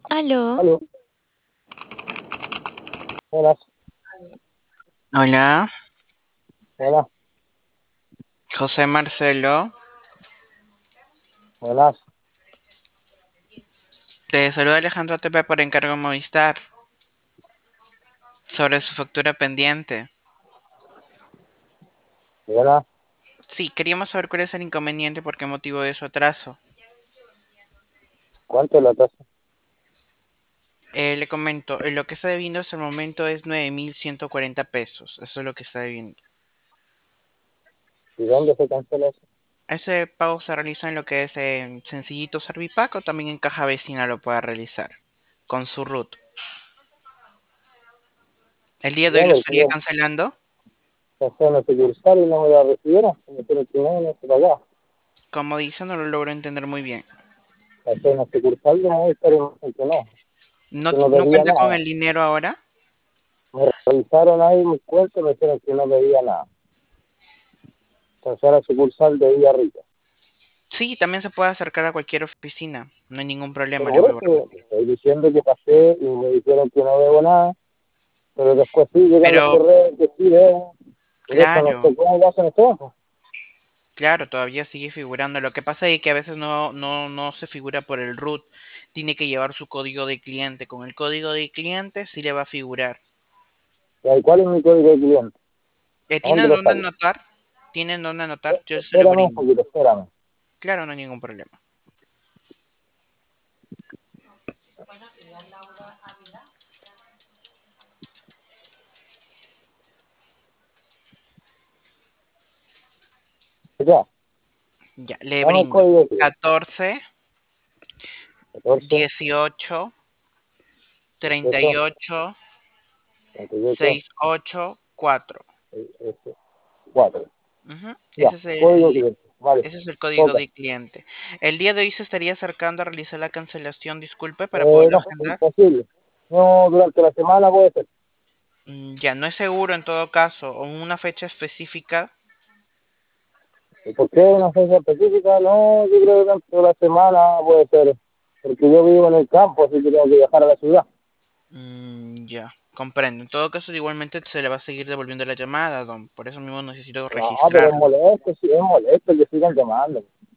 Aló, Aló, hola, hola, hola, José Marcelo. hola. Te saluda Alejandro Tepe por encargo Movistar sobre su factura pendiente. Hola, Sí, queríamos saber cuál es el inconveniente, por qué motivo de su atraso. ¿cuánto es la tasa? Le comento, lo que está debiendo hasta el momento es 9.140 pesos. Eso es lo que está debiendo. ¿Y dónde se cancela eso? Ese pago se realiza en lo que es en Sencillito Servipack o también en Caja Vecina lo puede realizar con su RUT. ¿El día de Ya, hoy lo porque estaría yo cancelando? pasé en la sucursal y no me la recibieron, me tiene que no se paga. Como dice, no lo logro entender muy bien. Pasé en la sucursal de Movistar y no funcionó, ¿No, que no no debía cuenta con nada. el dinero ahora? Me revisaron ahí mi cuenta y me dijeron que no debía nada. Pasé a la sucursal de Villarrica. Sí, también se puede acercar a cualquier oficina, no hay ningún problema, Pero le por voy a guardar. eso estoy diciendo que pasé y me dijeron que no debo nada, pero después sí llegan los Pero correos que sí debo. Por eso no claro, sé cómo lo hacen esto. claro, todavía sigue figurando. Lo que pasa es que a veces no se figura por el root, tiene que llevar su código de cliente. Con el código de cliente sí le va a figurar. ¿Y cuál es mi código de cliente? ¿Dónde ¿Tienen lo dónde saco? anotar? ¿Tienen dónde anotar? Yo se lo Espérame un brindo. poquito, espérame. Claro, no hay ningún problema. Ya, Ya, le dame el brindo. código de cliente. 14, 14, 18, 18, 38, 38, 684. 4. Ujú. Ya, código de cliente. Vale. Ese es el código Toca. de cliente. El día de hoy se estaría acercando a realizar la cancelación, disculpe, para poderlo No, agendar. imposible. No, durante la semana puede ser. Ya no es seguro en todo caso, o una fecha específica. ¿Y por qué una fecha específica? No, yo creo que durante la semana puede ser. Porque yo vivo en el campo, así que tengo que viajar a la ciudad. Ya, comprendo. En todo caso, igualmente se le va a seguir devolviendo la llamada, don. Por eso mismo necesito No, pero es registrarlo. molesto, sí, es molesto que sigan llamando.